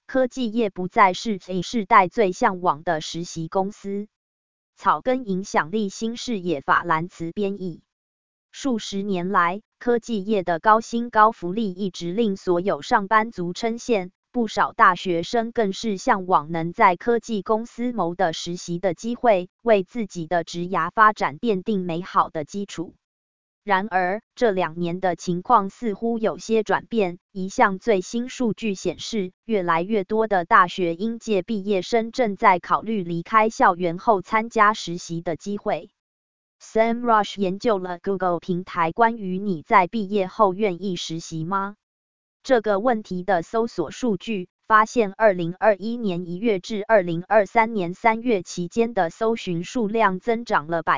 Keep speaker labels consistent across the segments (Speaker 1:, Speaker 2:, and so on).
Speaker 1: 科技业不再是 Z 世代最向往的实习公司。草根影响力新视野法兰茨编译。数十年来，科技业的高薪高福利一直令所有上班族称羡，不少大学生更是向往能在科技公司谋得实习的机会，为自己的职涯发展奠定美好的基础。然而，这2年的情况似乎有些转变。一项最新数据显示，越来越多的大学应届毕业生正在考虑离开校园后参加实习的机会。SEMrush 研究了 Google 平台关于你在毕业后愿意实习吗？这个问题的搜索数据发现，2021年1月至2023年3月期间的搜寻数量增长了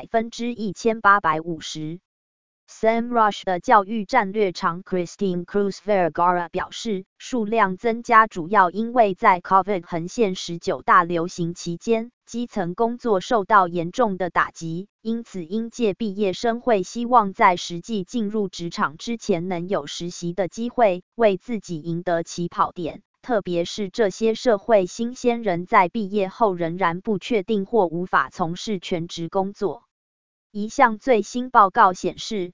Speaker 1: 1850%。SEMrush 的教育战略长 Christine Cruz Vergara 表示，数量增加主要因为在 COVID 横线19大流行期间，基层工作受到严重的打击，因此应届毕业生会希望在实际进入职场之前能有实习的机会，为自己赢得起跑点，特别是这些社会新鲜人在毕业后仍然不确定或无法从事全职工作。一项最新报告显示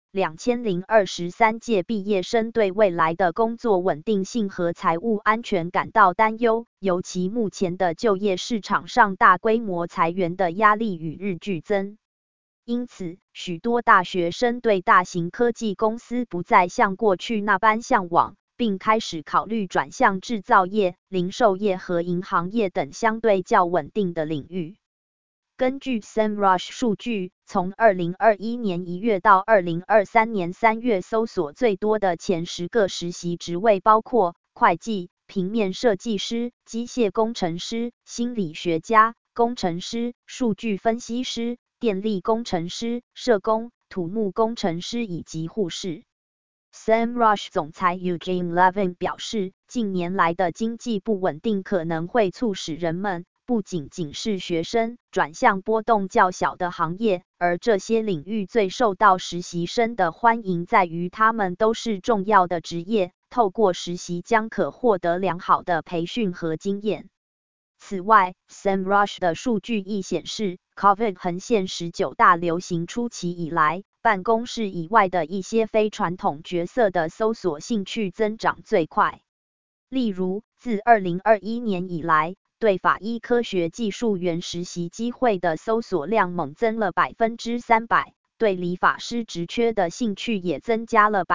Speaker 1: ，2023届毕业生对未来的工作稳定性和财务安全感到担忧，尤其目前的就业市场上大规模裁员的压力与日俱增。因此，许多大学生对大型科技公司不再像过去那般向往，并开始考虑转向制造业、零售业和银行业等相对较稳定的领域。根据 SEMrush 数据，从2021年1月到2023年3月，搜索最多的前10个实习职位包括会计、平面设计师、机械工程师、心理学家、工程师、数据分析师、电力工程师、社工、土木工程师以及护士。SEMrush 总裁 Eugene Levin 表示，近年来的经济不稳定可能会促使人们不仅是学生转向波动较小的行业，而这些领域最受到实习生的欢迎在于他们都是重要的职业，透过实习将可获得良好的培训和经验。此外， SEMrush 的数据亦显示， COVID 横线19大流行初期以来，办公室以外的一些非传统角色的搜索兴趣增长最快。例如，自2021年以来，对法医科学技术员实习机会的搜索量猛增了 300%， 对理发师职缺的兴趣也增加了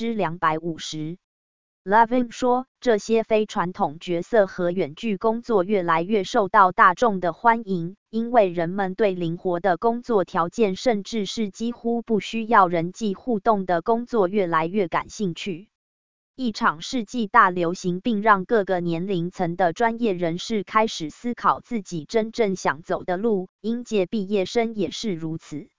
Speaker 1: 250%。 Levin 说，这些非传统角色和远距工作越来越受到大众的欢迎，因为人们对灵活的工作条件甚至是几乎不需要人际互动的工作越来越感兴趣。一场世纪大流行并让各个年龄层的专业人士开始思考自己真正想走的路，应届毕业生也是如此。